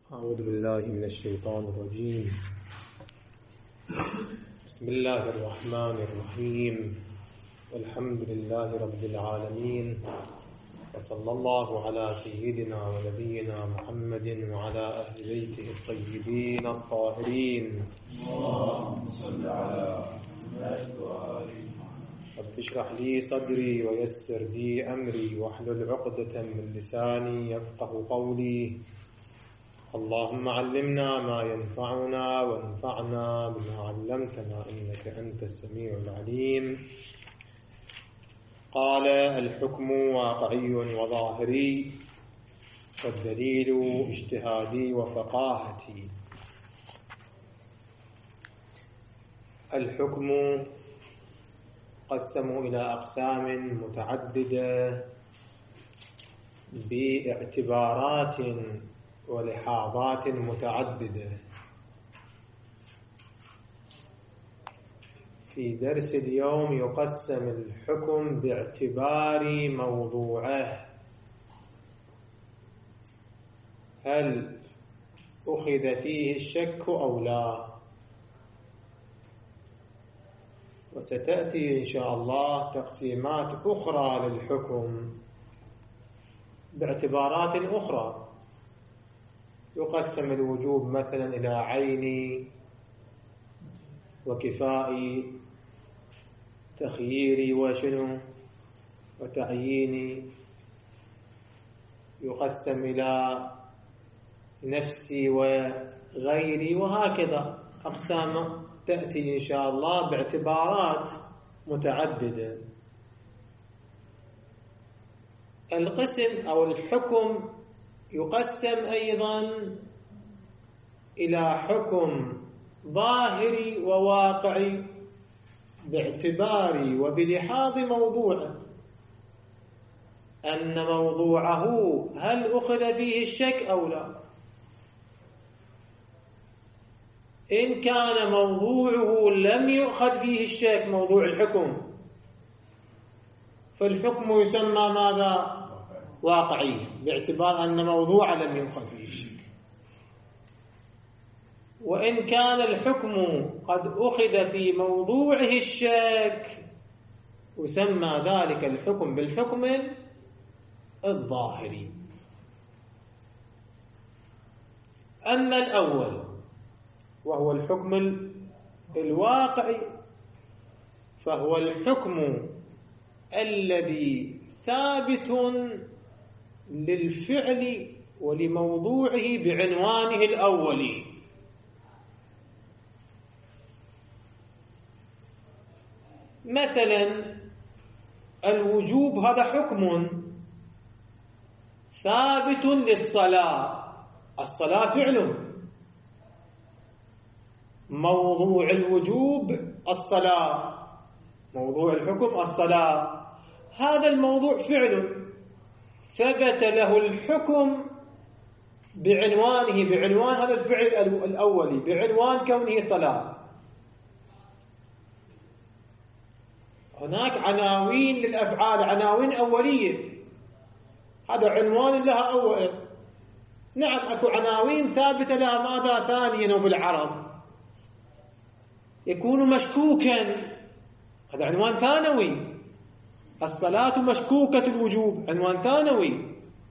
أعوذ بالله من الشيطان الرجيم. بسم الله الرحمن الرحيم. والحمد لله رب العالمين، وصلى الله على سيدنا ونبينا محمد وعلى أهل بيته الطيبين الطاهرين. اللهم صل على محمد وآل محمد. رب اشرح لي صدري ويسر لي أمري واحلل عقدة من لساني يفقه قولي. اللهم علمنا ما ينفعنا وانفعنا بما علمتنا إنك أنت السميع العليم. قال: الحكم واقعي وظاهري والدليل اجتهادي وفقاهتي. الحكم قسموا إلى أقسام متعددة باعتبارات ولحاظات متعددة. في درس اليوم يقسم الحكم باعتبار موضوعه، هل أخذ فيه الشك أو لا، وستأتي إن شاء الله تقسيمات أخرى للحكم باعتبارات أخرى. يقسم الوجوب مثلا إلى عيني وكفائي، تخييري وشنو وتعييني. يقسم إلى نفسي وغيري، وهكذا أقسام تأتي إن شاء الله باعتبارات متعددة. القسم أو الحكم يقسم أيضا إلى حكم ظاهري وواقعي باعتبار وبلحاظ موضوعه، أن موضوعه هل أخذ فيه الشك أو لا. إن كان موضوعه لم يؤخذ فيه الشك، موضوع الحكم، فالحكم يسمى ماذا؟ واقعي، باعتبار أن موضوع لم يؤخذ فيه الشك. وإن كان الحكم قد أخذ في موضوعه الشك، يسمى ذلك الحكم بالحكم الظاهري. أما الأول وهو الحكم الواقعي، فهو الحكم الذي ثابت للفعل ولموضوعه بعنوانه الأولي. مثلا الوجوب هذا حكم ثابت للصلاة، الصلاة فعل، موضوع الوجوب الصلاة، موضوع الحكم الصلاة. هذا الموضوع فعل ثبت له الحكم بعنوانه، بعنوان هذا الفعل الأولي، بعنوان كونه صلاة. هناك عناوين للأفعال، عناوين أولية، هذا عنوان لها أولا. نعم، أكو عناوين ثابتة لها ماذا؟ ثانيا. وبالعرب يكون مشكوكا، هذا عنوان ثانوي. الصلاة مشكوكة الوجوب، عنوان ثانوي.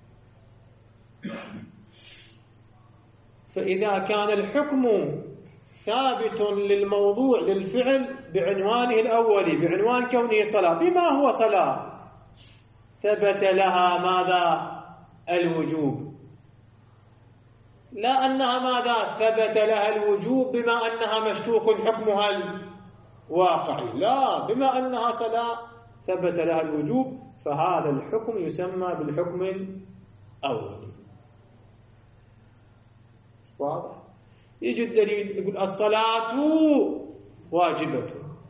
فإذا كان الحكم ثابت للموضوع للفعل بعنوانه الأولي، بعنوان كونه صلاة، بما هو صلاة؟ ثبت لها ماذا؟ الوجوب. لا أنها ماذا؟ ثبت لها الوجوب بما أنها مشكوك حكمها الواقعي، لا، بما أنها صلاة ثبت لها الوجوب، فهذا الحكم يسمى بالحكم الأولي. واضح؟ يجي الدليل يقول الصلاة واجبة،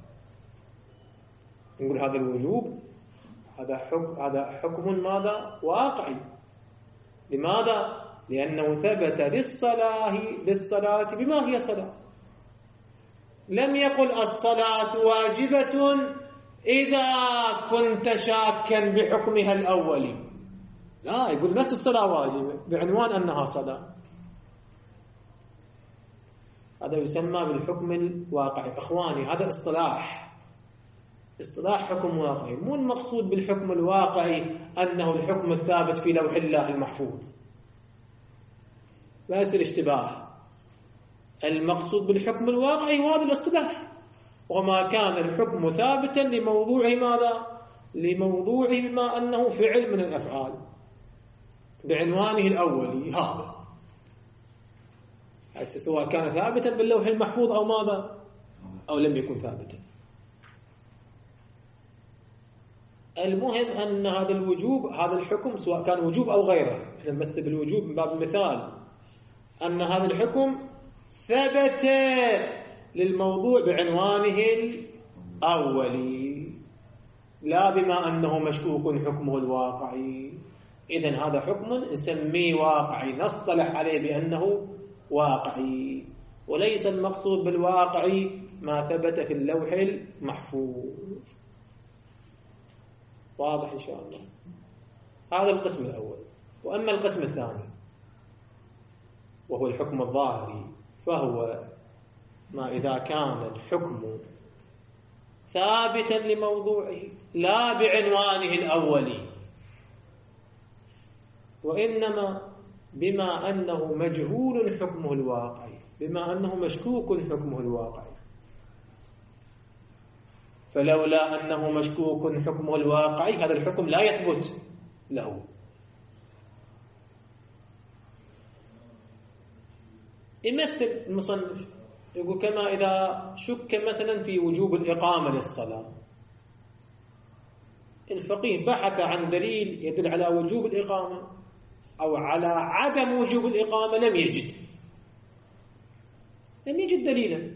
نقول هذا الوجوب هذا حكم ماذا؟ واقعي. لماذا؟ لأنه ثبت للصلاة بما هي صلاة. لم يقل الصلاة واجبة إذا كنت شاكا بحكمها الأولي، لا، يقول نفس الصلاة واجبة بعنوان أنها صلاة. هذا يسمى بالحكم الواقعي. إخواني هذا اصطلاح حكم واقعي، مو المقصود بالحكم الواقعي أنه الحكم الثابت في لوح الله المحفوظ، لا يصير اشتباه. المقصود بالحكم الواقعي هو هذا الاصطلاح، وما كان الحكم ثابتا لموضوعه ماذا؟ لموضوعه بما أنه فعل من الأفعال بعنوانه الأولي هذا، سواء كان ثابتا باللوح المحفوظ أو ماذا، أو لم يكن ثابتا. المهم أن هذا الوجوب، هذا الحكم سواء كان وجوب أو غيره، احنا نمثل بالوجوب من باب المثال، أن هذا الحكم ثبت للموضوع بعنوانه الأولي، لا بما أنه مشكوك حكمه الواقعي. إذن هذا حكم نسميه واقعي، نصطلح عليه بأنه واقعي، وليس المقصود بالواقعي ما ثبت في اللوح المحفوظ. واضح إن شاء الله؟ هذا القسم الأول. وأما القسم الثاني وهو الحكم الظاهري، فهو ما إذا كان الحكم ثابتا لموضوعه لا بعنوانه الأولي، وإنما بما أنه مجهول حكمه الواقعي، بما أنه مشكوك حكمه الواقعي. فلولا أنه مشكوك حكمه الواقعي هذا الحكم لا يثبت له. يمثل المصنف يقول كما إذا شك مثلا في وجوب الإقامة للصلاة، الفقيه بحث عن دليل يدل على وجوب الإقامة أو على عدم وجوب الإقامة، لم يجد دليلا.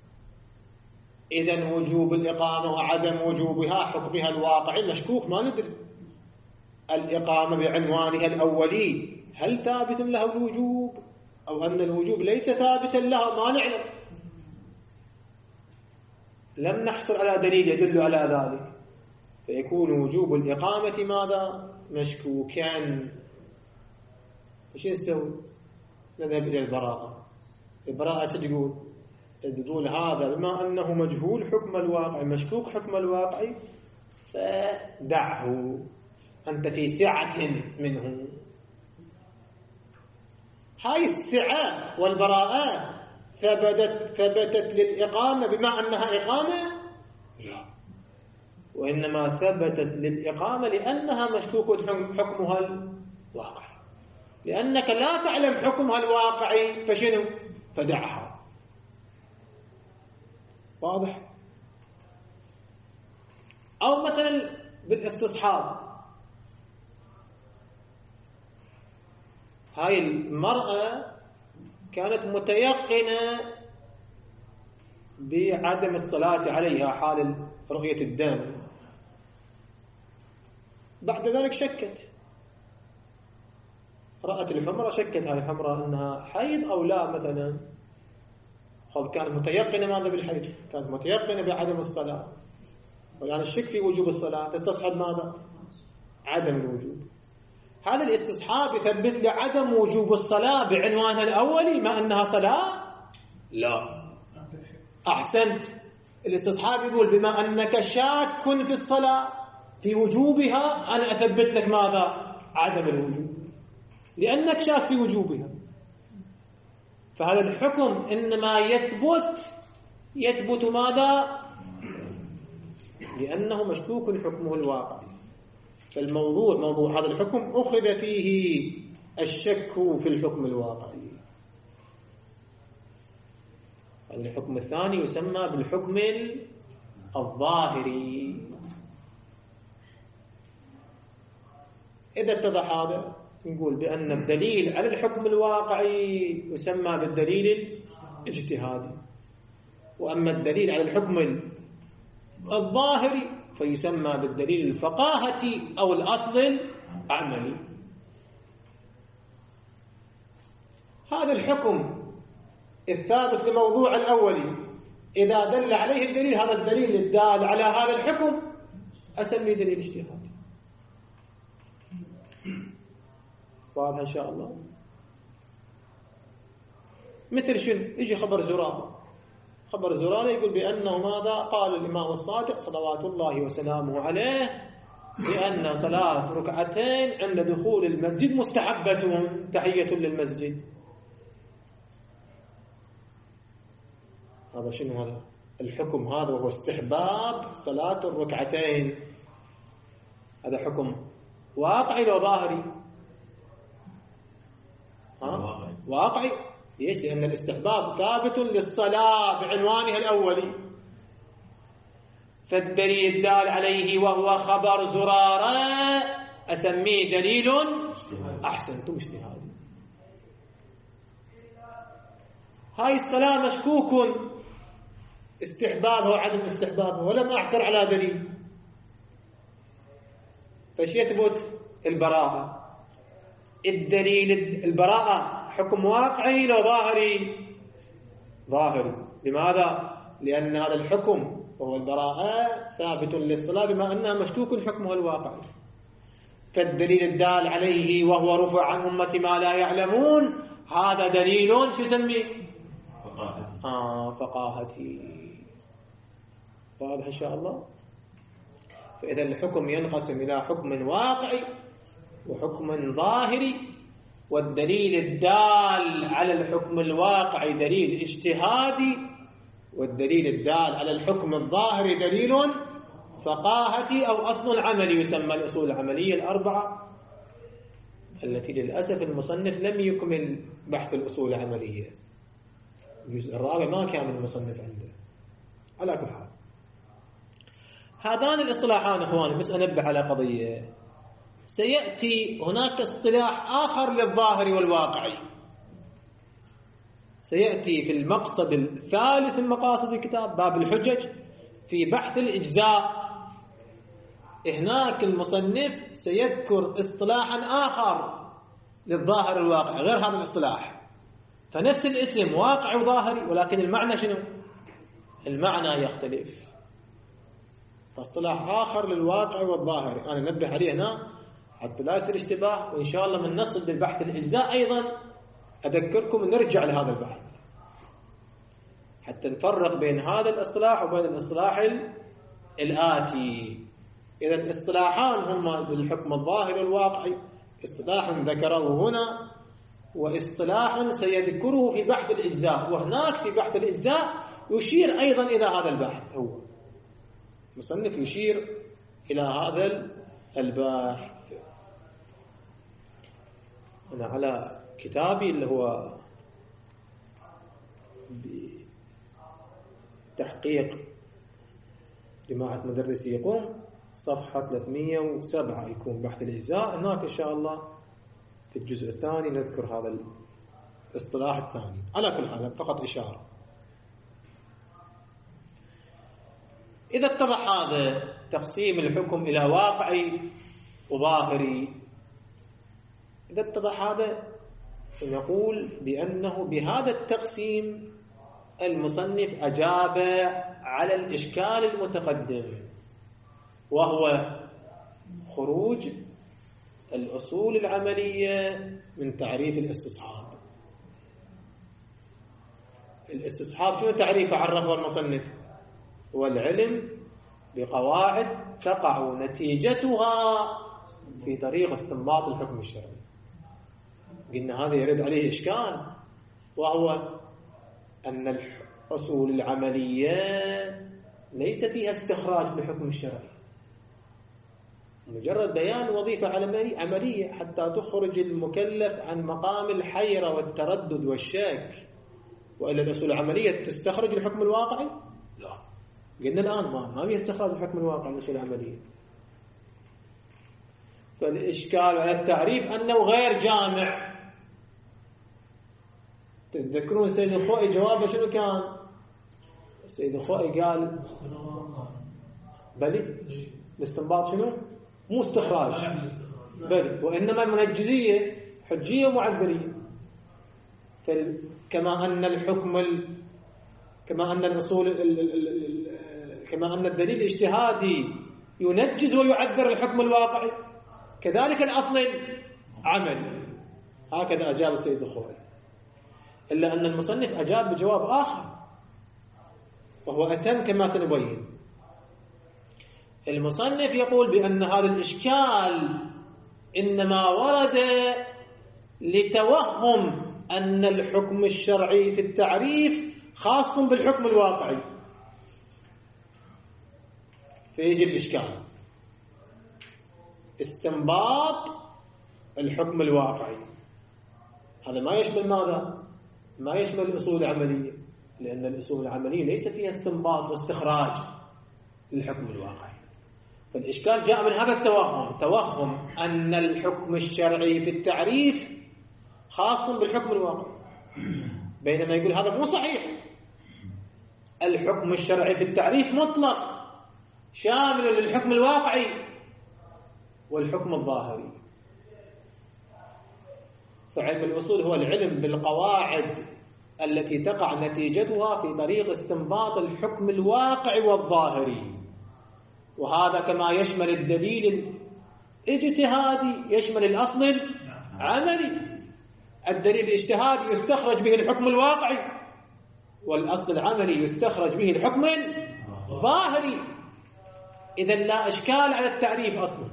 إذن وجوب الإقامة وعدم وجوبها حكمها الواقعي مشكوك، ما ندري. الإقامة بعنوانها الأولي هل ثابت له الوجوب أو أن الوجوب ليس ثابتا له؟ ما نعلم، لم نحصل على دليل يدل على ذلك، فيكون وجوب الإقامة ماذا؟ مشكوكا. ايش نسوي؟ نذهب إلى البراءة. البراءة تقول هذا بما أنه مجهول حكم الواقع، مشكوك حكم الواقع، فدعه، أنت في سعة منه. هاي السعة والبراءة ثبتت للإقامة بما أنها إقامة؟ لا، وإنما ثبتت للإقامة لأنها مشكوك حكمها الواقعي، لأنك لا تعلم حكمها الواقعي فشنو؟ فدعها. واضح؟ أو مثلا بالاستصحاب، هاي المرأة كانت متيقنة بعدم الصلاة عليها حال رؤية الدم، بعد ذلك شكت، رأت الحمرة، شكت هاي الحمرة أنها حيض أو لا مثلا. كانت متيقنة ماذا بالحيض، كانت متيقنة بعدم الصلاة، والآن الشك في وجوب الصلاة، تستصحب ماذا؟ عدم الوجوب. هذا الاستصحاب يثبت لعدم وجوب الصلاة بعنوانها الأولي ما أنها صلاة؟ لا، أحسنت. الاستصحاب يقول بما أنك شاك في الصلاة في وجوبها، أنا أثبت لك ماذا؟ عدم الوجوب، لأنك شاك في وجوبها. فهذا الحكم إنما يثبت ماذا؟ لأنه مشكوك حكمه الواقعي. فالموضوع موضوع هذا الحكم أخذ فيه الشك في الحكم الواقعي. هذا الحكم الثاني يسمى بالحكم الظاهري. إذا اتضح هذا نقول بأن الدليل على الحكم الواقعي يسمى بالدليل الاجتهادي، وأما الدليل على الحكم الظاهري فيسمى بالدليل الفقاهة أو الأصل العملي. هذا الحكم الثابت لموضوع الأولي إذا دل عليه الدليل، هذا الدليل الدال على هذا الحكم أسميه دليل اجتهادي. واضح إن شاء الله؟ مثل شنو؟ يجي خبر زرارة يقول بأنه ماذا؟ قال الإمام الصادق صلوات الله وسلامه عليه بأن صلاة ركعتين عند دخول المسجد مستحبة تحية للمسجد. هذا شنو هذا؟ الحكم هذا وهو استحباب صلاة الركعتين. هذا حكم واقعي لو ظاهري؟ واقعي. ليش؟ لأن الاستحباب ثابت للصلاة بعنوانها الأولي. فالدليل الدال عليه وهو خبر زرارة أسميه دليل أحسنتم اجتهادي. هاي الصلاة مشكوك استحبابها وعدم استحبابها ولم أحصر على دليل، فش يثبت؟ البراءة. الدليل البراءة حكم واقعي لو ظاهري؟ ظاهري. لماذا؟ لأن هذا الحكم وهو البراءة ثابت للصلاة بما أنها مشكوك حكمها الواقعي. فالدليل الدال عليه وهو رفع عن أمة ما لا يعلمون هذا دليل شو يسميه؟ فقاهتي. واضح إن شاء الله؟ فإذا الحكم ينقسم إلى حكم واقعي وحكم ظاهري، والدليل الدال على الحكم الواقعي دليل اجتهادي، والدليل الدال على الحكم الظاهري دليل فقاهتي أو أصل عملي يسمى الأصول العملية الأربعة، التي للأسف المصنف لم يكمل بحث الأصول العملية. الجزء الرابع ما كان المصنف عنده. على كل حال هذان الاصطلاحان اخواني، بس انبه على قضيه، سياتي هناك اصطلاح اخر للظاهر والواقعي، سياتي في المقصد الثالث من مقاصد الكتاب باب الحجج في بحث الاجزاء. هناك المصنف سيذكر اصطلاحا اخر للظاهر والواقع غير هذا الاصطلاح، فنفس الاسم واقعي وظاهري ولكن المعنى شنو؟ المعنى يختلف. فاصطلاح آخر للواقع والظاهر أنا نبه عليه هنا حتى لا يصير اشتباه، وإن شاء الله من نصل للبحث الإجزاء أيضا أذكركم نرجع لهذا البحث حتى نفرق بين هذا الاصطلاح وبين الاصطلاح الآتي. إذا الاصطلاحان هما للحكم الظاهر والواقعي، اصطلاح ذكره هنا واصطلاح سيذكره في بحث الإجزاء، وهناك في بحث الإجزاء يشير أيضا إلى هذا البحث. هو مصنف يشير إلى هذا البحث. أنا على كتابي اللي هو بتحقيق جماعة مدرسي قم صفحة 307 يكون بحث الإجزاء. هناك إن شاء الله في الجزء الثاني نذكر هذا الاصطلاح الثاني. على كل حال فقط إشارة. إذا اتضح هذا تقسيم الحكم إلى واقعي وظاهري، إذا اتضح هذا نقول بأنه بهذا التقسيم المصنف أجاب على الإشكال المتقدم، وهو خروج الأصول العملية من تعريف الاستصحاب. الاستصحاب شو تعريفه عرفه المصنف؟ هو العلم بقواعد تقع نتيجتها في طريق استنباط الحكم الشرعي. قلنا هذا يرد عليه إشكال، وهو أن الأصول العملية ليس فيها استخراج بالحكم الشرعي، مجرد بيان وظيفة عملية حتى تخرج المكلف عن مقام الحيرة والتردد والشك. وإلا الأصول العملية تستخرج الحكم الواقعي؟ لا. قلنا الآن ما بيستخرج الحكم الواقعي الأصول العملية. فالإشكال على التعريف أنه غير جامع. تذكرون السيد الخوئي جوابه شنو كان؟ السيد الخوئي قال بلي الاستنباط شنو؟ مو استخراج بل وإنما المنجزية حجية ومعذرية. كما أن الحكم كما أن الأصول كما أن الدليل الاجتهادي ينجز ويعذر الحكم الواقعي، كذلك الأصل عمل. هكذا أجاب السيد الخوئي. إلا أن المصنف أجاب بجواب آخر وهو أتم كما سنبين. المصنف يقول بأن هذا الإشكال إنما ورد لتوهم أن الحكم الشرعي في التعريف خاص بالحكم الواقعي، فيجي الإشكال استنباط الحكم الواقعي. هذا ما يشمل ماذا؟ ما يشمل الأصول العملية، لأن الأصول العملية ليس فيها استنباط واستخراج للحكم الواقعي. فالإشكال جاء من هذا التوهم، توهم أن الحكم الشرعي في التعريف خاص بالحكم الواقعي، بينما يقول هذا مو صحيح. الحكم الشرعي في التعريف مطلق شامل للحكم الواقعي والحكم الظاهري. فعلم الأصول هو العلم بالقواعد التي تقع نتيجتها في طريق استنباط الحكم الواقعي والظاهري، وهذا كما يشمل الدليل الاجتهادي يشمل الأصل العملي. الدليل الاجتهادي يستخرج به الحكم الواقعي، والأصل العملي يستخرج به الحكم الظاهري. إذن لا إشكال على التعريف أصلا،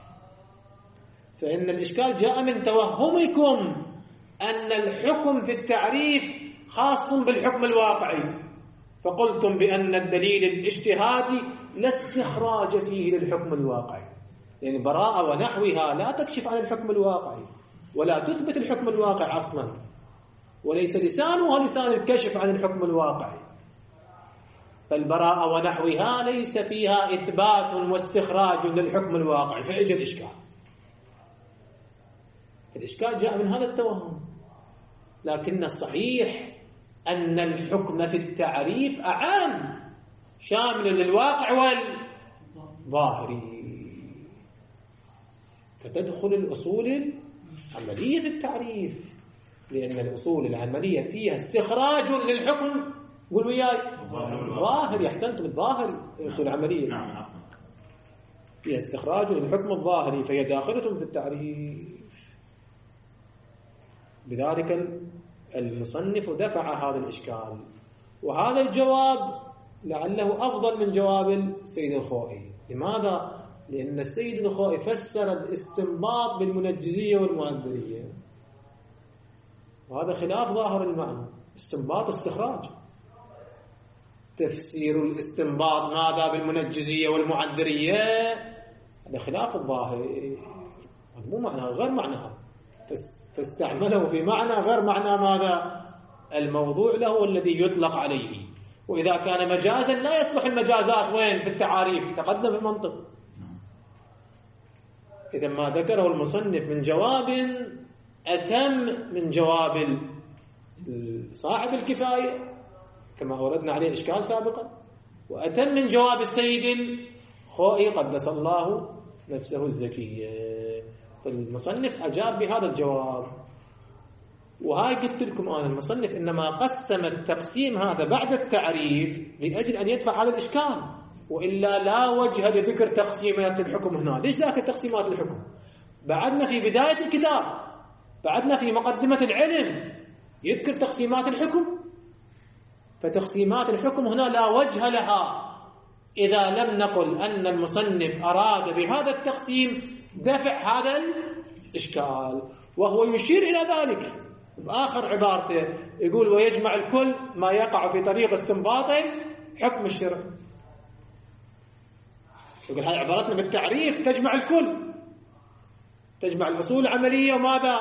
فإن الإشكال جاء من توهمكم أن الحكم في التعريف خاص بالحكم الواقعي، فقلتم بأن الدليل الاجتهادي لا استخراج فيه للحكم الواقعي، يعني براءة ونحوها لا تكشف عن الحكم الواقعي ولا تثبت الحكم الواقع أصلا، وليس لسانها لسان الكشف عن الحكم الواقعي. فالبراءة ونحوها ليس فيها إثبات واستخراج للحكم الواقعي، فإجى الإشكال. الإشكال جاء من هذا التوهم، لكن الصحيح أن الحكم في التعريف أعام شامل للواقع والظاهري، فتدخل الأصول العملية في التعريف، لأن الأصول العملية فيها استخراج للحكم، قولوا وياي ظاهري. أحسنتم، الظاهري الأصول العملية فيها استخراج للحكم الظاهري، فهي داخلة في التعريف. بذلك المصنف دفع هذا الإشكال، وهذا الجواب لعله أفضل من جواب السيد الخوئي. لماذا؟ لأن السيد الخوئي فسر الاستنباط بالمنجزية والمعذرية، وهذا خلاف ظاهر المعنى. استنباط استخراج، تفسير الاستنباط ماذا بالمنجزية والمعذرية هذا خلاف الظاهر، هذا مو معنى، غير معنى، فاستعمله في معنى غير معنى ماذا الموضوع له الذي يطلق عليه. وإذا كان مجازا لا يصلح المجازات وين في التعاريف، تقدم المنطق. إذا ما ذكره المصنف من جواب أتم من جواب صاحب الكفاية كما أوردنا عليه إشكال سابقا، وأتم من جواب السيد الخوئي قدس الله نفسه الزكية. فالمصنف أجاب بهذا الجواب. وهاي قلت لكم أنا المصنف إنما قسم التقسيم هذا بعد التعريف لأجل أن يدفع هذا الإشكال، وإلا لا وجه لذكر تقسيمات الحكم هنا. ليش ذاك تقسيمات الحكم؟ بعدنا في بداية الكتاب، بعدنا في مقدمة العلم يذكر تقسيمات الحكم، فتقسيمات الحكم هنا لا وجه لها إذا لم نقل أن المصنف أراد بهذا التقسيم دفع هذا الإشكال. وهو يشير إلى ذلك بآخر عبارته، يقول ويجمع الكل ما يقع في طريق استنباط حكم الشرع. يقول هاي عبارتنا بالتعريف تجمع الكل، تجمع الأصول العملية وماذا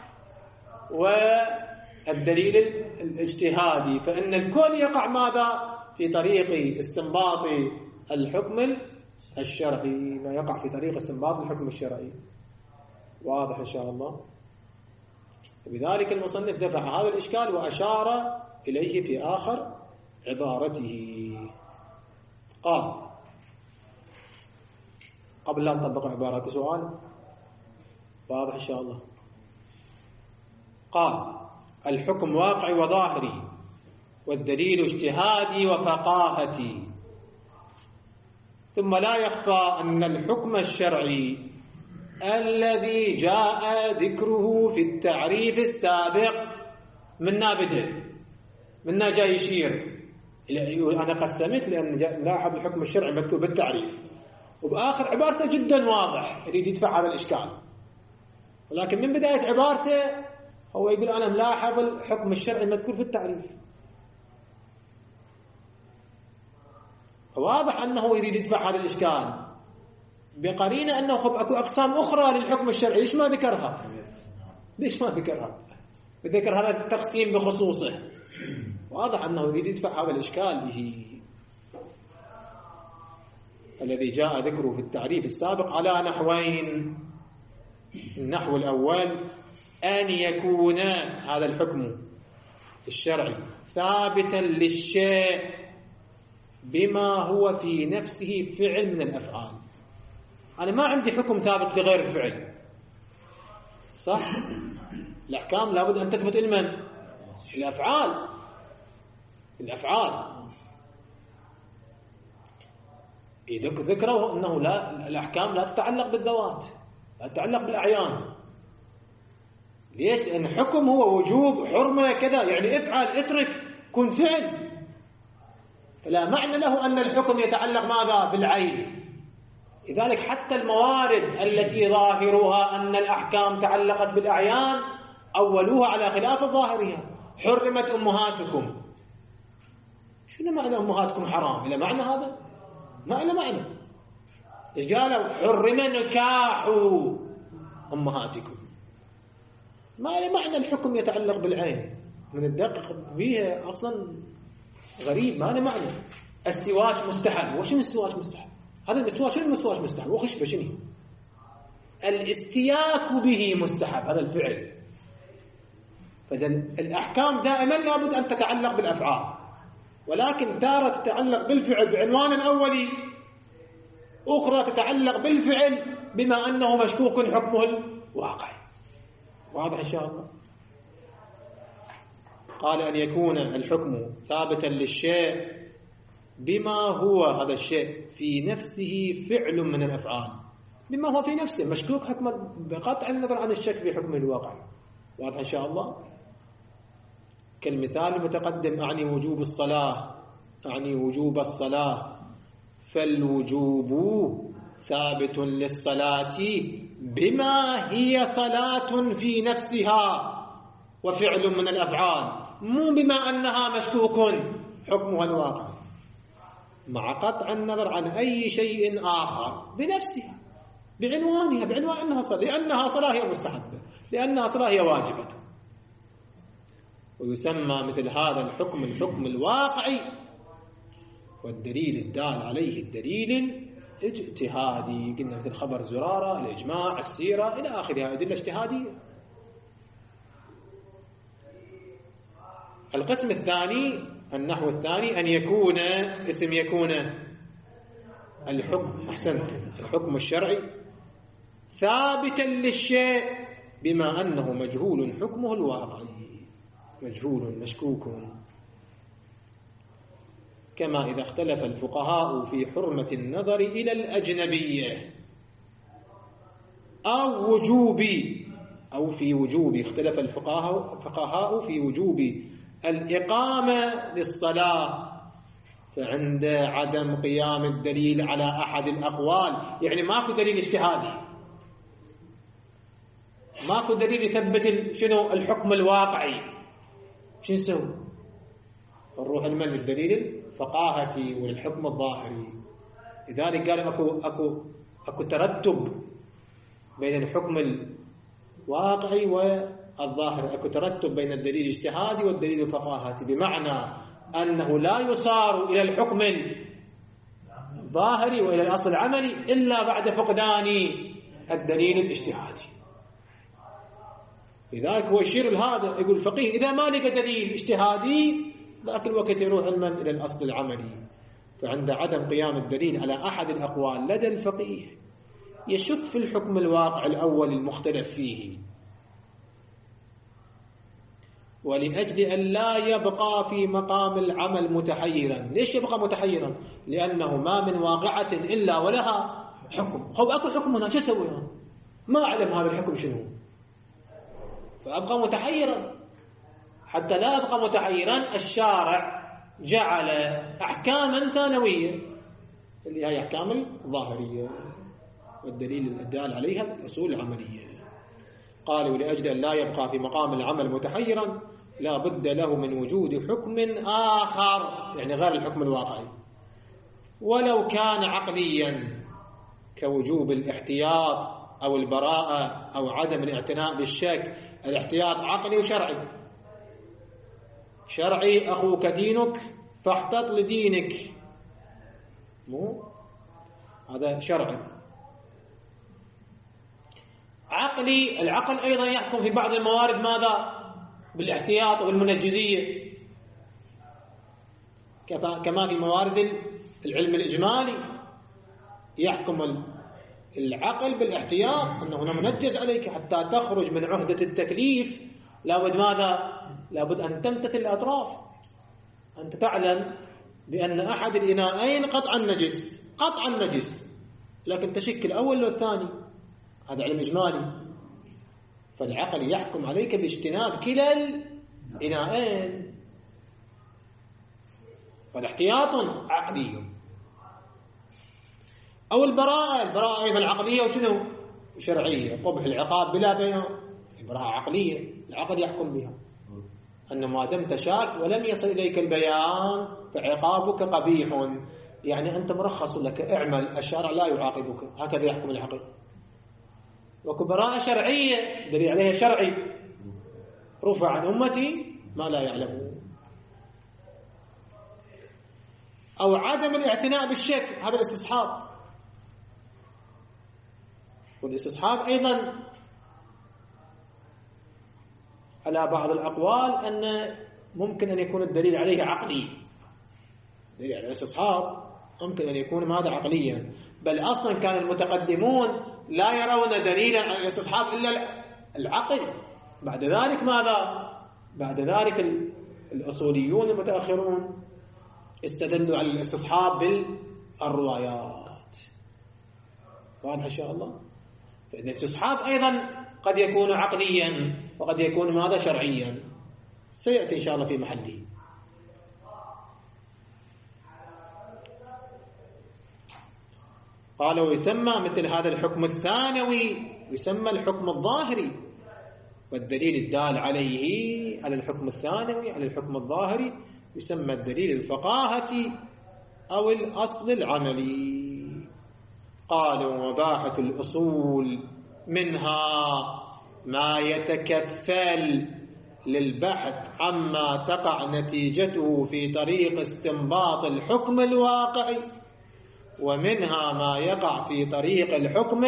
والدليل الاجتهادي، فإن الكل يقع ماذا في طريق استنباط الحكم الشرعي، ما يقع في طريق استنباط الحكم الشرعي. واضح إن شاء الله. بذلك المصنف دفع هذا الإشكال وأشار إليه في آخر عبارته. قال قبل لا نطبق عبارة سؤال واضح إن شاء الله. قال الحكم واقعي وظاهري والدليل اجتهادي وفقاهتي. ثم لا يخفى أن الحكم الشرعي الذي جاء ذكره في التعريف السابق منا بدء، منا جاي يشير أنا قسمت لأن لاحظ الحكم الشرعي مذكور بالتعريف، وبآخر عبارته جدا واضح يريد يدفع هذا الإشكال، ولكن من بداية عبارته هو يقول أنا ملاحظ الحكم الشرعي المذكور في التعريف. واضح أنه يريد يدفع هذا الإشكال بقرينة أنه أكو أقسام أخرى للحكم الشرعي، ليش ما ذكرها؟ ليش ما ذكرها؟ ذكر هذا التقسيم بخصوصه. واضح أنه يريد يدفع هذا الإشكال به الذي جاء ذكره في التعريف السابق على نحوين. النحو الأول أن يكون هذا الحكم الشرعي ثابتا للشيء بما هو في نفسه فعل من الأفعال. أنا ما عندي حكم ثابت لغير الفعل، صح؟ الأحكام لابد أن تثبت لمن؟ الأفعال. ذكروا أنه الأحكام لا تتعلق بالذوات، لا تتعلق بالأعيان. ليش؟ لأن حكم هو وجوب، حرمة، كذا، يعني افعل، اترك، كن فعل، فلا معنى له أن الحكم يتعلق ماذا؟ بالعين. لذلك حتى الموارد التي ظاهرها أن الأحكام تعلقت بالأعيان أولوها على خلاف ظاهرها. حرمت أمهاتكم، شنو معنى أمهاتكم حرام؟ إلى معنى هذا؟ ما إلى معنى. إيش قالوا؟ حرم نكاح أمهاتكم، ما إلى معنى الحكم يتعلق بالعين. من الدقق فيها أصلا غريب، ما إلى معنى. السواك مستحب، وشنو السواك مستحب؟ هذا المسواك، شنو المسواك مستحب؟ وخشبة شنو؟ الاستياك به مستحب، هذا الفعل. فإذا الأحكام دائما لابد أن تتعلق بالأفعال، ولكن تارة تتعلق بالفعل بعنوان أولي، أخرى تتعلق بالفعل بما أنه مشكوك حكمه الواقعي. واضح إن شاء الله؟ قال أن يكون الحكم ثابتا للشيء بما هو هذا الشيء في نفسه فعل من الأفعال، بما هو في نفسه مشكوك حكمه بقطع النظر عن الشك في حكمه الواقعي. واضح إن شاء الله؟ كالمثال المتقدم، أعني وجوب الصلاة، أعني وجوب الصلاة، فالوجوب ثابت للصلاة بما هي صلاة في نفسها وفعل من الأفعال، مو بما أنها مشكوك حكمها الواقع، مع قطع النظر عن أي شيء آخر بنفسها بعنوانها، بعنوان أنها صلاة، لأنها صلاة هي مستحبة، لأنها صلاة هي واجبة. ويسمى مثل هذا الحكم الحكم الواقعي، والدليل الدال عليه الدليل اجتهادي. قلنا مثل خبر زرارة، الإجماع، السيرة إلى آخرها، أدلة اجتهادية. القسم الثاني، النحو الثاني، أن يكون اسم يكون الحكم، أحسنت، الحكم الشرعي ثابتا للشيء بما أنه مجهول حكمه الواقعي، مجهول مشكوك. كما إذا اختلف الفقهاء في حرمة النظر إلى الأجنبية أو وجوب، أو في وجوب، اختلف الفقهاء في وجوب الإقامة للصلاة، فعند عدم قيام الدليل على أحد الأقوال، يعني ماكو دليل اجتهادي، ماكو دليل يثبت شنو الحكم الواقعي، شو نسوي؟ نروح المن للدليل الفقاهي والحكم الظاهري. لذلك قالوا اكو ترتب بين الحكم الواقعي والظاهري، اكو ترتب بين الدليل الاجتهادي والدليل الفقاهي، بمعنى انه لا يصار الى الحكم الظاهري والى الاصل العملي الا بعد فقدان الدليل الاجتهادي. لذلك هو يشير لهذا، يقول الفقيه إذا ما لقى دليل اجتهادي ذاك الوقت يروح المن إلى الأصل العملي. فعند عدم قيام الدليل على أحد الأقوال لدى الفقيه يشك في الحكم الواقع الأول المختلف فيه، ولأجل أن لا يبقى في مقام العمل متحيرا. ليش يبقى متحيرا؟ لأنه ما من واقعة إلا ولها حكم. خب أكو حكم هنا، شو أسوي هنا؟ ما أعلم هذا الحكم شنو، فأبقى متحيرا حتى لا أبقى متحيرا الشارع جعل أحكاما ثانوية اللي هي أحكام الظاهرية، والدليل الدال عليها الأصول العملية. قالوا لأجل أن لا يبقى في مقام العمل متحيرا لا بد له من وجود حكم آخر، يعني غير الحكم الواقعي، ولو كان عقليا كوجوب الاحتياط أو البراءة أو عدم الاعتناء بالشك. الاحتياط عقلي وشرعي. شرعي أخوك دينك فاحتط لدينك، مو هذا شرعي. عقلي، العقل أيضا يحكم في بعض الموارد ماذا؟ بالاحتياط وبالمنجزية، كما في موارد العلم الإجمالي يحكم العقل بالاحتياط أنه هنا منجز عليك حتى تخرج من عهدة التكليف. لابد ماذا؟ لابد أن تمتثل الأطراف. أنت تعلم بأن أحد الإناءين قطعا نجس، لكن تشك الأول والثاني، هذا علم إجمالي. فالعقل يحكم عليك باجتناب كلا الإناءين، فالاحتياط عقلي. أو البراءة أيضا عقلية وشنو؟ شرعية. قبح العقاب بلا بيان، البراءة عقلية، العقل يحكم بها أن ما دمت شاك ولم يصل إليك البيان فعقابك قبيح، يعني أنت مرخص لك، اعمل، الشرع لا يعاقبك، هكذا يحكم العقل. وكبراءة شرعية دليل عليها شرعي، رفع عن أمتي ما لا يعلمون. أو عدم الاعتناء بالشك، هذا الاستصحاب. والاستصحاب أيضا على بعض الأقوال أن ممكن أن يكون الدليل عليه عقلي. دليل على الاستصحاب ممكن أن يكون ماذا؟ عقليا. بل أصلا كان المتقدمون لا يرون دليلا على الاستصحاب إلا العقل. بعد ذلك ماذا؟ بعد ذلك الأصوليون المتأخرون استدلوا على الاستصحاب بالروايات. واضح إن شاء الله؟ فإن الاستصحاب أيضا قد يكون عقليا وقد يكون ماذا؟ شرعيا، سيأتي إن شاء الله في محله. قال ويسمى مثل هذا الحكم الثانوي يسمى الحكم الظاهري، والدليل الدال عليه على الحكم الثانوي على الحكم الظاهري يسمى الدليل الفقاهة أو الأصل العملي. قالوا وباحث الأصول منها ما يتكفل للبحث عما تقع نتيجته في طريق استنباط الحكم الواقعي، ومنها ما يقع في طريق الحكم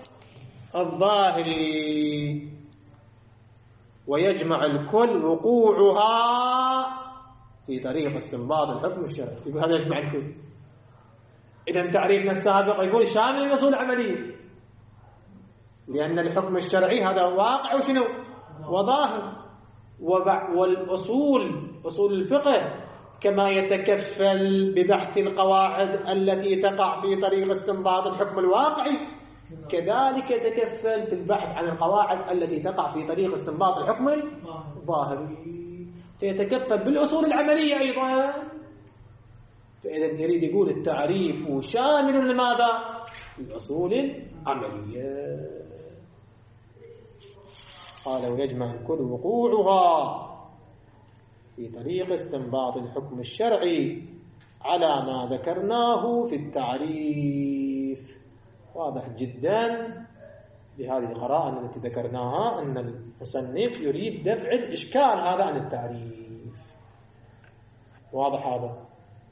الظاهري، ويجمع الكل وقوعها في طريق استنباط الحكم الشرعي. يقول هذا يجمع الكل. إذا تعريفنا السابق يقول شامل الأصول العملية، لأن الحكم الشرعي هذا واقع وشنو؟ وظاهر. والأصول أصول الفقه كما يتكفل ببحث القواعد التي تقع في طريق استنباط الحكم الواقعي، كذلك يتكفل في البحث عن القواعد التي تقع في طريق استنباط الحكم الظاهري، فيتكفل بالأصول العملية أيضا. فإذا يريد يقول التعريف شامل لماذا؟ الأصول العملية. قال ويجمع الكل وقوعها في طريق استنباط الحكم الشرعي على ما ذكرناه في التعريف. واضح جدا بهذه القراءة التي ذكرناها أن المصنف يريد دفع الإشكال هذا عن التعريف. واضح هذا؟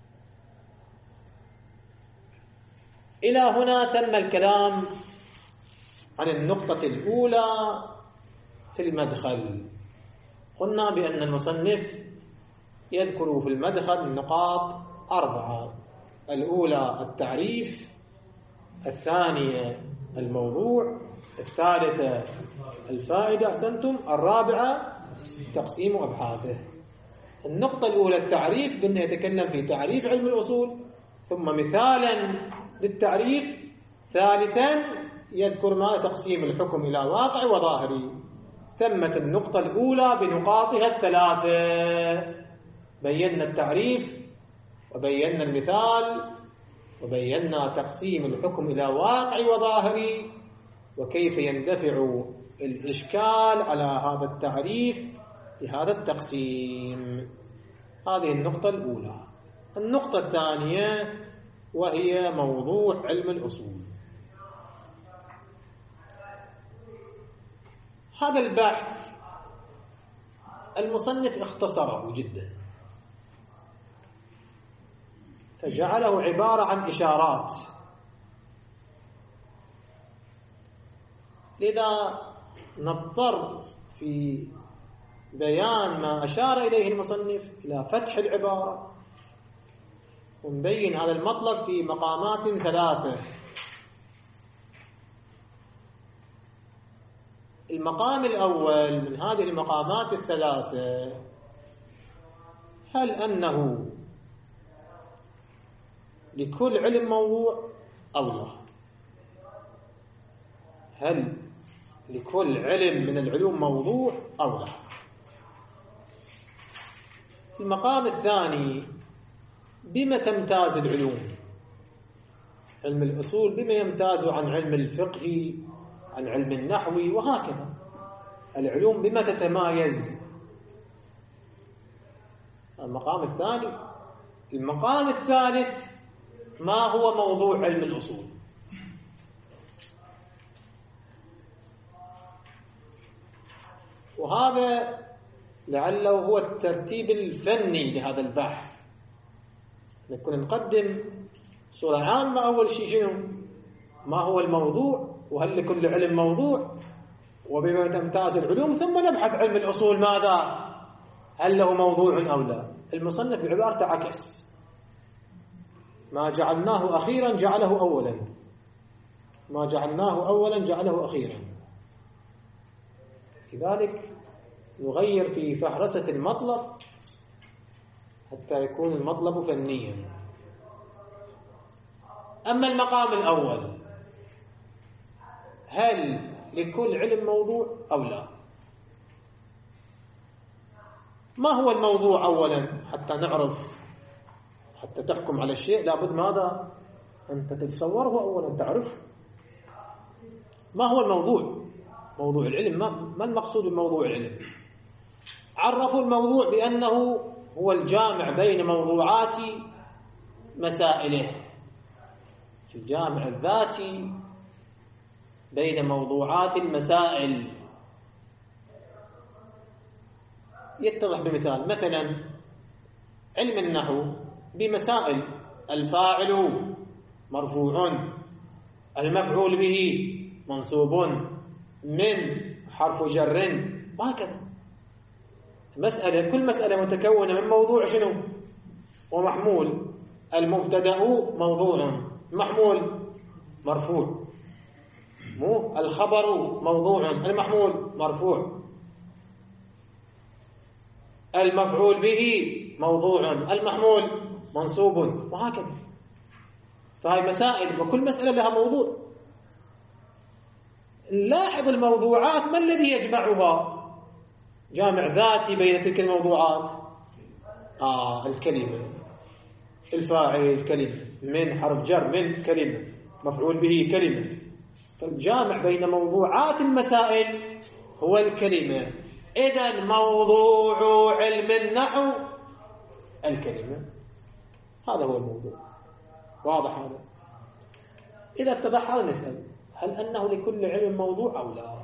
إلى هنا تم الكلام عن النقطة الأولى في المدخل. قلنا بأن المصنف يذكر في المدخل نقاط 4: الأولى التعريف، الثانية الموضوع، الثالثة الفائدة، أحسنتم، الرابعة تقسيم أبحاثه. النقطة الأولى التعريف، قلنا يتكلم في تعريف علم الأصول، ثم مثالا للتعريف، ثالثا يذكر ما تقسيم الحكم إلى واقع وظاهري، تمت النقطة الأولى بنقاطها الثلاثة. بينا التعريف، وبينا المثال، وبينا تقسيم الحكم إلى واقعي وظاهري، وكيف يندفع الإشكال على هذا التعريف بهذا التقسيم. هذه النقطة الأولى. النقطة الثانية وهي موضوع علم الأصول. هذا البحث المصنف اختصره جدا، فجعله عبارة عن إشارات. لذا نضطر في بيان ما أشار إليه المصنف إلى فتح العبارة ونبين هذا المطلب في مقامات ثلاثة. المقام الأول من هذه المقامات الثلاثة: هل أنه لكل علم موضوع أو لا؟ هل لكل علم من العلوم موضوع أو لا؟ المقام الثاني: بما تمتاز العلوم؟ علم الأصول بما يمتاز عن علم الفقه، عن علم النحو، وهكذا العلوم بما تتمايز؟ المقام الثاني. المقام الثالث: ما هو موضوع علم الأصول؟ وهذا لعله هو الترتيب الفني لهذا البحث. نكون نقدم صورة عامة. أول شيء شنو؟ ما هو الموضوع؟ وهل لكل علم موضوع؟ وبما تمتاز العلوم، ثم نبحث علم الأصول ماذا؟ هل له موضوع أو لا؟ المصنف بعبارته عكس: ما جعلناه أخيرا جعله أولا، ما جعلناه أولا جعله أخيرا. لذلك نغير في فهرسة المطلب حتى يكون المطلب فنيا. أما المقام الأول: هل لكل علم موضوع أو لا؟ ما هو الموضوع أولا؟ حتى نعرف، حتى تحكم على الشيء لابد ماذا؟ أنت تتصوره أولا، تعرف ما هو الموضوع. موضوع العلم، ما المقصود بموضوع العلم؟ عرفوا الموضوع بأنه هو الجامع بين موضوعات مسائله، الجامع الذاتي بين موضوعات المسائل. يتضح بمثال: مثلا علم النحو بمسائل: الفاعل مرفوع، المفعول به منصوب، من حرف جر، وهكذا. مسألة، كل مسألة متكونة من موضوع شنو؟ ومحمول. المبتدأ موضوع، محمول مرفوع. مو الخبر موضوع، المحمول مرفوع. المفعول به موضوع، المحمول منصوب، وهكذا. فهي مسائل، وكل مسألة لها موضوع. نلاحظ الموضوعات ما الذي يجمعها؟ جامع ذاتي بين تلك الموضوعات. الكلمة، الفاعل كلمة، من حرف جر، من كلمة، مفعول به كلمة. فالجامع بين موضوعات المسائل هو الكلمة. إذن موضوع علم النحو الكلمة، هذا هو الموضوع. واضح هذا؟ إذا اتضح هذا نسأل: هل أنه لكل علم موضوع أو لا؟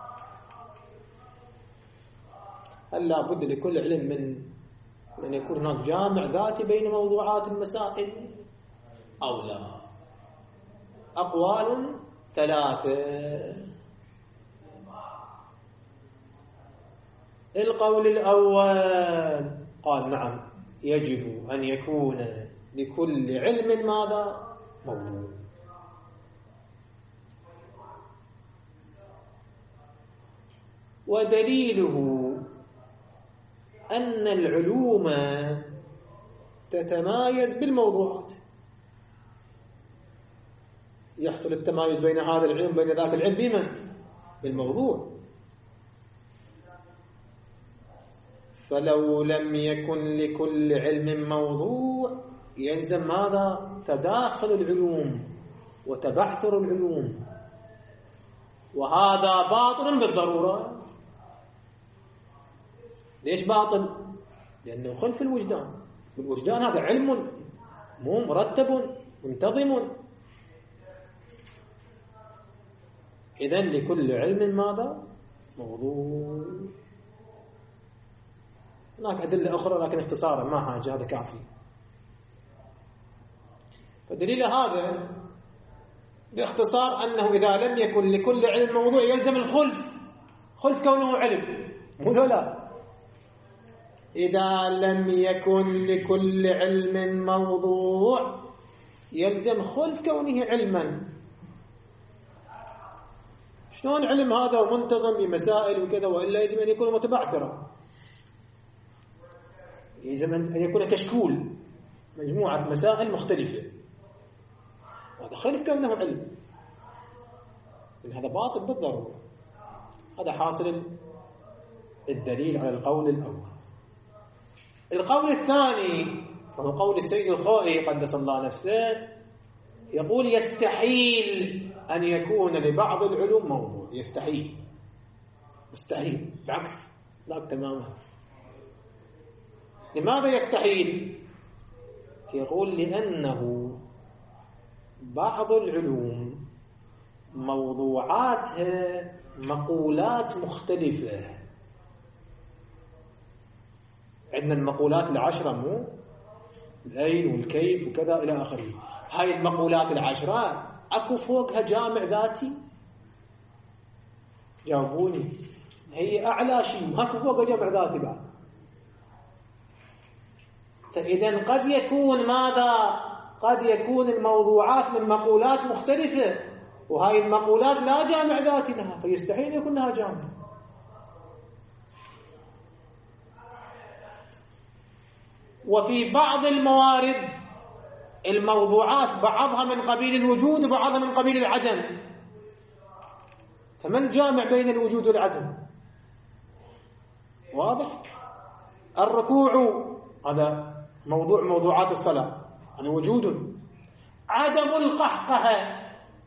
هل لا بد لكل علم من أن يكون هناك جامع ذاتي بين موضوعات المسائل أو لا؟ أقوال ثلاثة. القول الأول قال: نعم، يجب أن يكون لكل علم ماذا؟ موضوع. ودليله أن العلوم تتمايز بالموضوعات. يحصل التمايز بين هذا العلم وبين ذاك العلم بمن؟ بالموضوع. فلو لم يكن لكل علم موضوع يلزم ماذا؟ تداخل العلوم وتبعثر العلوم، وهذا باطل بالضرورة. ليش باطل؟ لأنه خلف الوجدان. الوجدان هذا علم مو مرتب منتظم. إذن لكل علم ماذا؟ موضوع. هناك أدلة أخرى لكن اختصارا ما حاجة، هذا كافي. فدليل هذا باختصار أنه إذا لم يكن لكل علم موضوع يلزم الخلف، خلف كونه علم، مو لا. إذا لم يكن لكل علم موضوع يلزم خلف كونه علما. شلون علم هذا ومنتظم بمسائل وكذا، وإلا يجب أن يكون متبعثرا، يجب أن يكون كشكول مجموعة مسائل مختلفة. هذا خلف كونه علم، هذا باطل بالضرورة. هذا حاصل الدليل على القول الأول. القول الثاني وهو قول السيد الخوئي قدس الله نفسه، يقول يستحيل أن يكون لبعض العلوم موضوع. يستحيل، مستحيل، بعكس ذاك تماما. لماذا يستحيل؟ يقول لأنه بعض العلوم موضوعاتها مقولات مختلفة. عندنا المقولات العشرة، مو الأين والكيف وكذا إلى آخره. هاي المقولات العشرة أكو فوقها جامع ذاتي؟ جاوبوني. هي أعلى شيء، أكو فوقها جامع ذاتي بعد. فإذن قد يكون ماذا؟ قد يكون الموضوعات من مقولات مختلفة، وهاي المقولات لا جامع ذاتي لها، فيستحيل يكون لها جامع. وفي بعض الموارد الموضوعات بعضها من قبيل الوجود وبعضها من قبيل العدم، فما الجامع بين الوجود والعدم؟ واضح؟ الركوع هذا موضوع موضوعات الصلاة، هذا وجود. عدم القهقه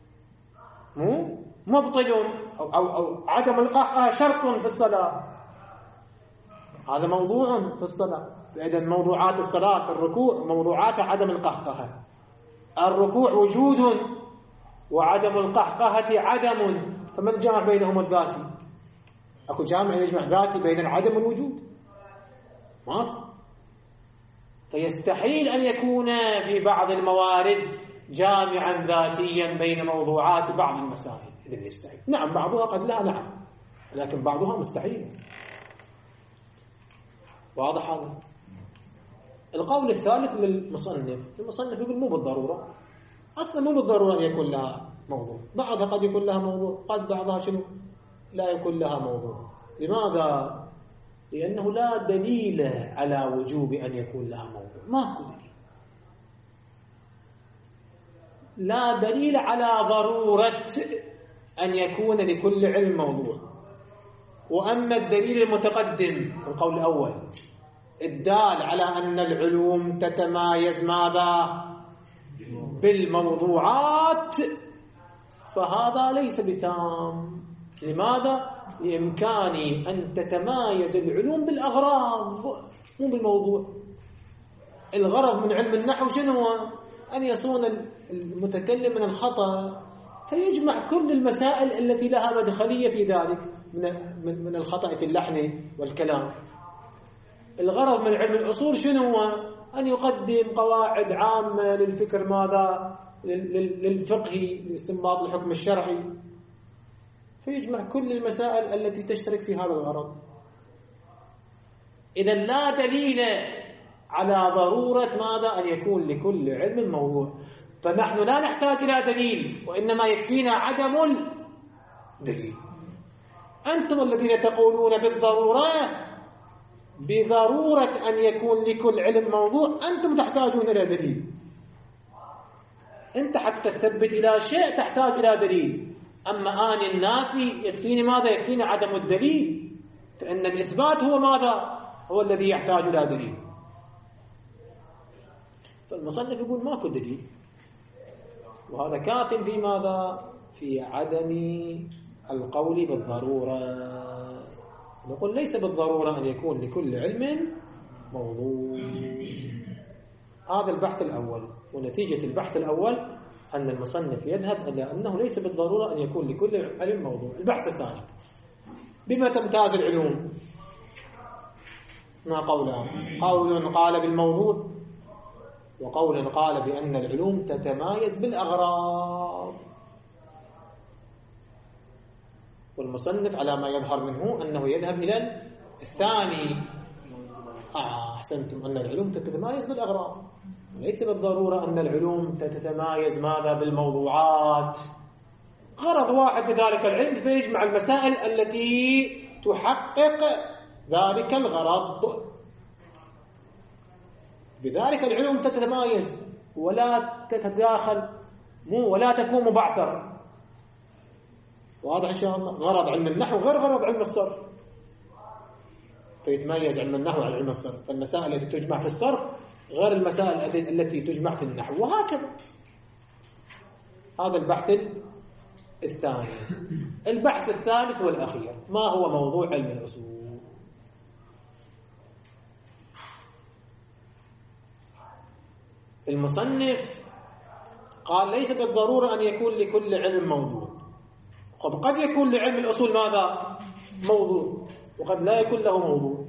مبطل أو عدم القهقه شرط في الصلاة، هذا موضوع في الصلاة. فإذا موضوعات الصلاة الركوع موضوعات عدم القهقه. الركوع وجود وعدم القهقه عدم، فما الجامع بينهما الذاتي؟ أكو جامع يجمع ذاتي بين العدم والوجود؟ ما. فيستحيل أن يكون في بعض الموارد جامعا ذاتيا بين موضوعات بعض المسائل. إذن يستحيل. نعم بعضها قد لا، نعم، لكن بعضها مستحيل. واضح هذا؟ القول الثالث للمصنف، المصنف يقول مو بالضرورة، أصلا مو بالضرورة أن يكون لها موضوع. بعضها قد يكون لها موضوع، قد بعضها شنو لا يكون لها موضوع. لماذا؟ لأنه لا دليل على وجوب أن يكون لها موضوع. ماكو دليل، لا دليل على ضرورة أن يكون لكل علم موضوع. وأما الدليل المتقدم في القول الأول الدال على أن العلوم تتمايز ماذا؟ بالموضوعات، فهذا ليس بتام. لماذا؟ لإمكان أن تتمايز العلوم بالأغراض مو بالموضوع. الغرض من علم النحو شنو هو؟ أن يصون المتكلم من الخطأ، فيجمع كل المسائل التي لها مدخلية في ذلك من الخطأ في اللحن والكلام. الغرض من علم الأصول شنو هو؟ أن يقدم قواعد عامة للفكر ماذا؟ للفقه، لاستنباط الحكم الشرعي، فيجمع كل المسائل التي تشترك في هذا الغرض. إذا لا دليل على ضرورة ماذا؟ أن يكون لكل علم موضوع. فنحن لا نحتاج إلى دليل، وإنما يكفينا عدم الدليل. أنتم الذين تقولون بضرورة أن يكون لكل علم موضوع، أنتم تحتاجون إلى دليل. أنت حتى تثبت إلى شيء تحتاج إلى دليل. أما النافي يكفيني ماذا؟ يكفيني عدم الدليل. فإن الإثبات هو ماذا؟ هو الذي يحتاج إلى دليل. فالمصنف يقول ماكو دليل، وهذا كاف في ماذا؟ في عدم القول بالضرورة. نقول ليس بالضرورة أن يكون لكل علم موضوع. هذا البحث الأول، ونتيجة البحث الأول أن المصنف يذهب إلى أنه ليس بالضرورة أن يكون لكل علم موضوع. البحث الثاني، بما تمتاز العلوم؟ ما قولان: قول قال بالموضوع، وقول قال بأن العلوم تتمايز بالأغراض. والمصنف على ما يظهر منه أنه يذهب إلى الثاني. أحسنتم، أن العلوم تتمايز بالأغراض، وليس بالضرورة أن العلوم تتمايز ماذا؟ بالموضوعات. غرض واحد لذلك العلم فيجمع المسائل التي تحقق ذلك الغرض. بذلك العلوم تتمايز ولا تتداخل، ولا تكون مبعثرة. واضح إن شاء الله؟ غرض علم النحو غير غرض علم الصرف، فيتميز علم النحو عن علم الصرف. فالمسائل التي تجمع في الصرف غير المسائل التي تجمع في النحو، وهكذا. هذا البحث الثاني. البحث الثالث والأخير: ما هو موضوع علم الأصول؟ المصنف قال ليس بالضرورة أن يكون لكل علم موضوع. قد يكون لعلم الأصول ماذا؟ موضوع، وقد لا يكون له موضوع.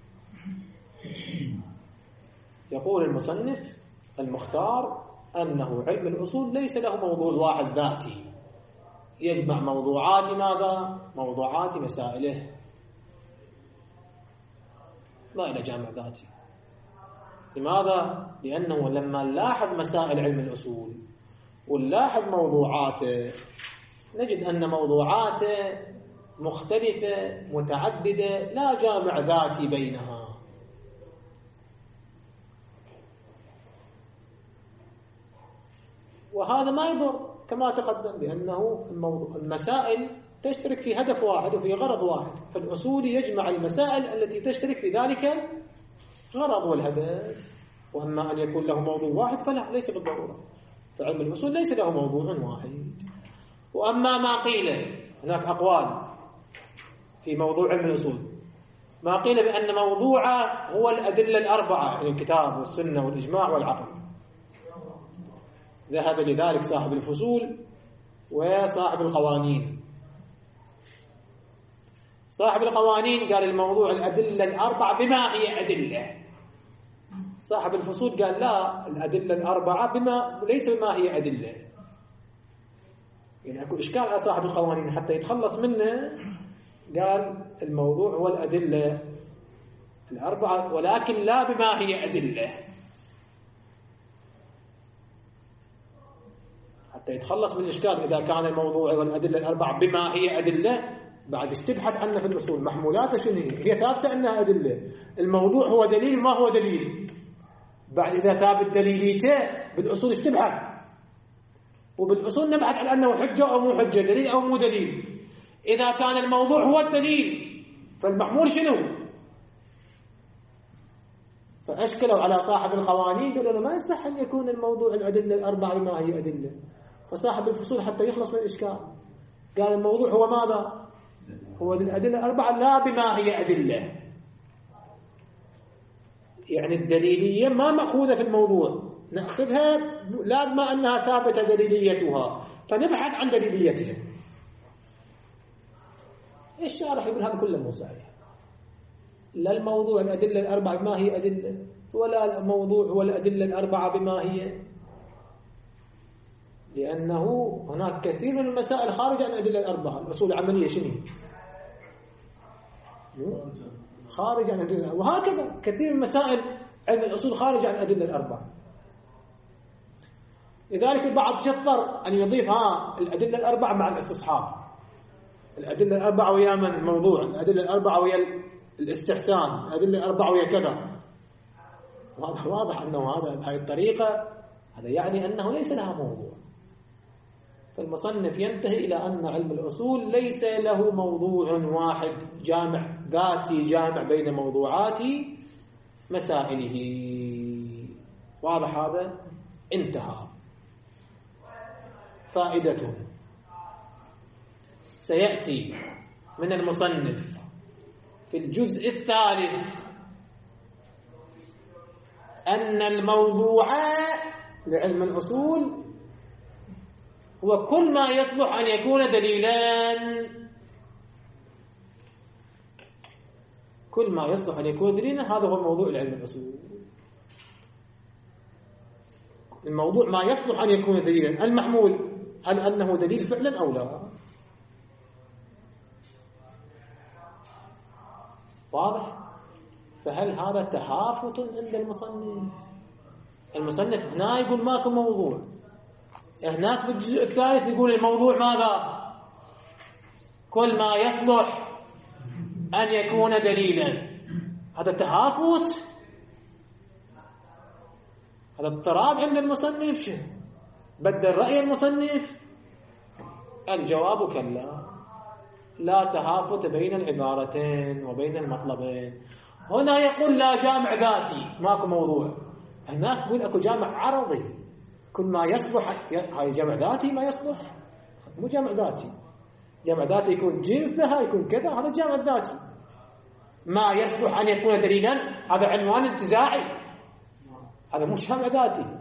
يقول المصنف المختار أنه علم الأصول ليس له موضوع واحد ذاتي يجمع موضوعات ماذا؟ موضوعات مسائله، لا إلى جامع ذاتي. لماذا؟ لأنه لما نلاحظ مسائل علم الأصول ونلاحظ موضوعاته نجد أن موضوعاته مختلفة متعددة، لا جامع ذاتي بينها. وهذا ما يضر كما تقدم، بأنه المسائل تشترك في هدف واحد وفي غرض واحد، فالأصول يجمع المسائل التي تشترك في ذلك الغرض والهدف. وأما أن يكون له موضوع واحد فلا، ليس بالضرورة. فعلم الأصول ليس له موضوع واحد. وأما ما قيل، هناك أقوال في موضوع علم الأصول، ما قيل بأن موضوعه هو الأدلة الأربعة، يعني الكتاب والسنة والإجماع والعقل. ذهب لذلك صاحب الفصول وصاحب القوانين. صاحب القوانين قال الموضوع الأدلة الأربعة بما هي أدلة. صاحب الفصول قال لا، الأدلة الأربعة ليس بما هي أدلة. يعني أكو إشكال على صاحب القوانين، حتى يتخلص منه قال الموضوع هو الأدلة الأربعة ولكن لا بما هي أدلة، حتى يتخلص من الإشكال. إذا كان الموضوع والأدلة الأربعة بما هي أدلة، بعد تبحث عنه في الأصول محمولاته شنو هي ثابتة أنها أدلة. الموضوع هو دليل ما هو دليل. بعد إذا ثابت دليليته بالأصول تبحث، وبالأصول نبحث عن أنه حجة أو مو حجة، دليل أو مو دليل. إذا كان الموضوع هو الدليل فالمحمول شنو؟ فأشكلوا على صاحب القوانين، قالوا له ما يصح أن يكون الموضوع الأدلة الأربعة بما هي أدلة. فصاحب الفصول حتى يخلص من الإشكال قال الموضوع هو ماذا؟ هو الأدلة الأربعة لا بما هي أدلة. يعني الدليلية ما مأخوذة في الموضوع، نأخذها لا بما أنها ثابتة دليليتها، فنبحث عن دليليتها. الشارح يقول هذا كله مو صحيح. لا الموضوع الأدلة الأربعة بما هي أدلة، ولا الموضوع هو الأدلة الأربعة بما هي، لأنه هناك كثير من المسائل خارج عن الأدلة الأربعة. الأصول العملية شنو؟ خارج عن الأدلة، وهكذا كثير من مسائل علم الأصول خارج عن الأدلة الأربعة. لذلك البعض شطر أن يضيف الأدلة الأربعة مع الاستصحاب، الأدلة الأربعة ويا من الموضوع، الأدلة الأربعة ويا الاستحسان، الأدلة الأربعة ويا كذا. واضح أنه هذا بهذه الطريقة هذا يعني أنه ليس لها موضوع. فالمصنف ينتهي إلى أن علم الأصول ليس له موضوع واحد جامع ذاتي جامع بين موضوعات مسائله. واضح هذا؟ انتهى. فائدته سيأتي من المصنف في الجزء الثالث أن الموضوع لعلم الأصول هو كل ما يصلح أن يكون دليلا. كل ما يصلح أن يكون دليلا هذا هو موضوع العلم الأصول. الموضوع ما يصلح أن يكون دليلا. المحمول هل أنه دليل فعلا أو لا؟ واضح؟ فهل هذا تهافت عند المصنف؟ المصنف هنا يقول ماكو موضوع، هناك بالجزء الثالث يقول الموضوع ماذا؟ كل ما يصلح أن يكون دليلا. هذا تهافت، هذا اضطراب عند المصنف. بدل رأي المصنف. الجواب كلا، لا تهافت بين العبارتين وبين المطلبين. هنا يقول لا جامع ذاتي ماكو موضوع، هناك يقول اكو جامع عرضي. كل ما يصلح، هاي جامع ذاتي ما يصلح، مو جامع ذاتي. جامع ذاتي يكون جنس لها، يكون كذا، هذا الجامع الذاتي. ما يصلح أن يكون دليلا هذا عنوان انتزاعي، هذا مو جامع ذاتي.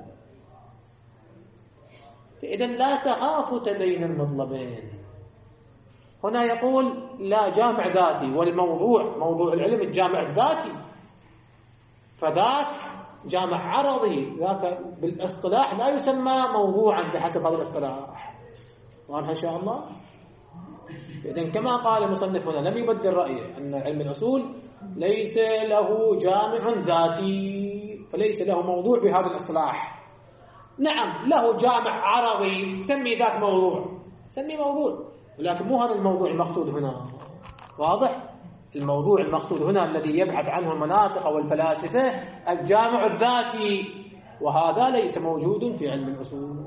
فإذا لا تهافت بين المطلبين. هنا يقول لا جامع ذاتي، والموضوع موضوع العلم الجامع الذاتي، فذاك جامع عرضي، ذاك بالاصطلاح لا يسمى موضوعا بحسب هذا الاصطلاح. واضح إن شاء الله؟ إذن كما قال المصنف هنا لم يبدل رأيه أن علم الأصول ليس له جامع ذاتي، فليس له موضوع بهذا الاصطلاح. نعم له جامع عرضي، سمي ذاك موضوع، سمي موضوع، ولكن مو هذا الموضوع المقصود هنا. واضح؟ الموضوع المقصود هنا الذي يبحث عنه المناطق والفلاسفة الجامع الذاتي، وهذا ليس موجود في علم الأصول.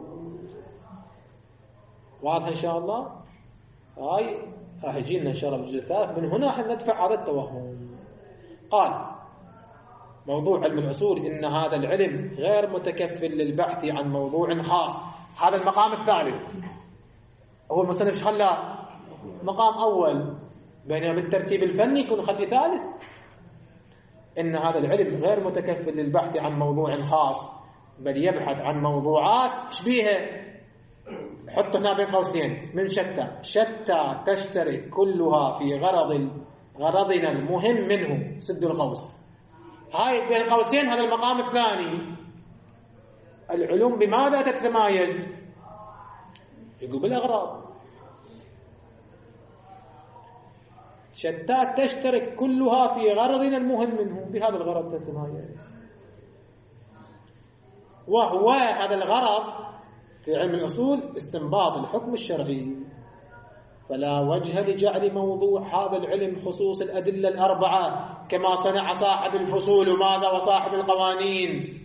واضح إن شاء الله؟ هاي راح يجينا إن شاء الله بالجزء الثالث. من هنا حندفع هذا التوهم. قال موضوع علم الأصول إن هذا العلم غير متكفل للبحث عن موضوع خاص. هذا المقام الثالث. هو المصنف خلى مقام أول، بينما بالترتيب الفني يكون خلي ثالث. إن هذا العلم غير متكفل للبحث عن موضوع خاص، بل يبحث عن موضوعات شبيهة. حط هنا بين قوسين من شتى تشترك كلها في غرضنا المهم منه، سد القوس. هاي بين قوسين هذا المقام الثاني. العلوم بماذا تتمايز؟ يقول بالأغراض. شتى تشترك كلها في غرضنا المهم منه، بهذا الغرض تتمايز. وهو هذا الغرض في علم الأصول استنباط الحكم الشرعي. فلا وجه لجعل موضوع هذا العلم خصوص الأدلة الأربعة كما صنع صاحب الفصول وماذا وصاحب القوانين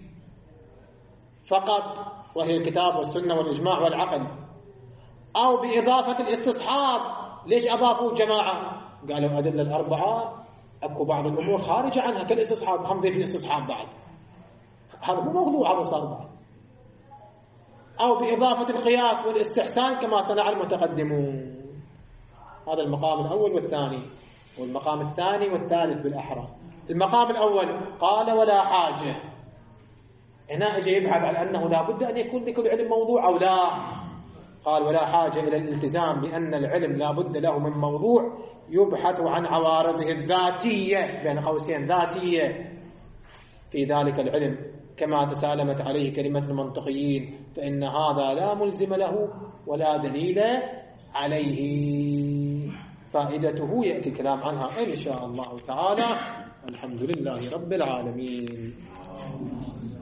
فقط، وهي الكتاب والسنة والإجماع والعقل، أو بإضافة الاستصحاب. ليش أضافوا جماعة؟ قالوا أدلة الأربعة أكو بعض الأمور خارجة عنها كالاستصحاب، هم ضيف الاستصحاب بعد، هذا مو موضوع، هذا صار بعد. أو بإضافة القياس والاستحسان كما صنع المتقدمون. هذا المقام الأول والثاني، والمقام الثاني والثالث بالأحرى. المقام الأول قال ولا حاجة، هنا أجي يبحث عن أنه لا بد أن يكون لكل علم موضوع أو لا. قال ولا حاجة إلى الالتزام بأن العلم لا بد له من موضوع يبحث عن عوارضه الذاتية، بين قوسين ذاتية، في ذلك العلم كما تسالمت عليه كلمة المنطقيين، فإن هذا لا ملزم له ولا دليل عليه. فائدته يأتي الكلام عنها إن شاء الله تعالى. الحمد لله رب العالمين.